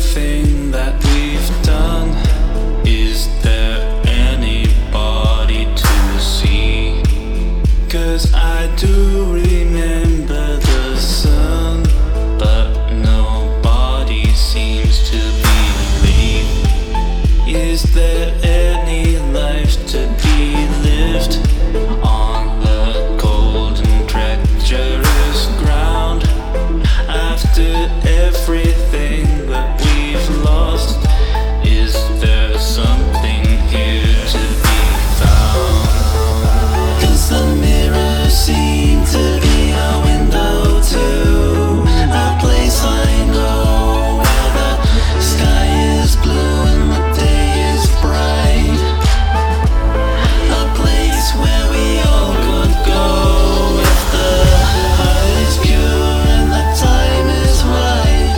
everything that we've done, is there anybody to see? 'Cause I do remember the sun, but nobody seems to believe. Is there any life to be lived on the cold and treacherous ground? After everything that we've lost, is there something here to be found? 'Cause the mirrors seem to be a window to a place I know, where the sky is blue and the day is bright. A place where we all could go if the heart is pure and the time is right.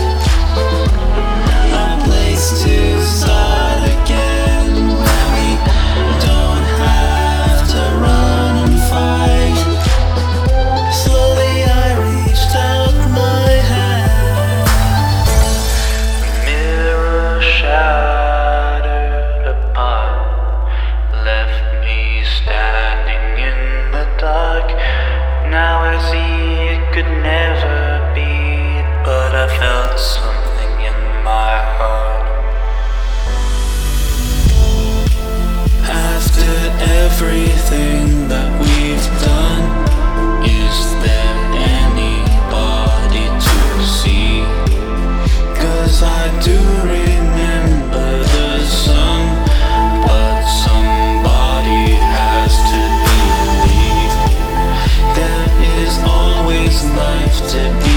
A place to start again, where we don't have to run and fight. Slowly I reached out my hand. Mirror shattered apart, left me standing in the dark. Now I see it could never be, but I felt something in my heart. After everything that we've done, is there anybody to see? 'Cause I do remember the sun, but somebody has to believe. There is always life to be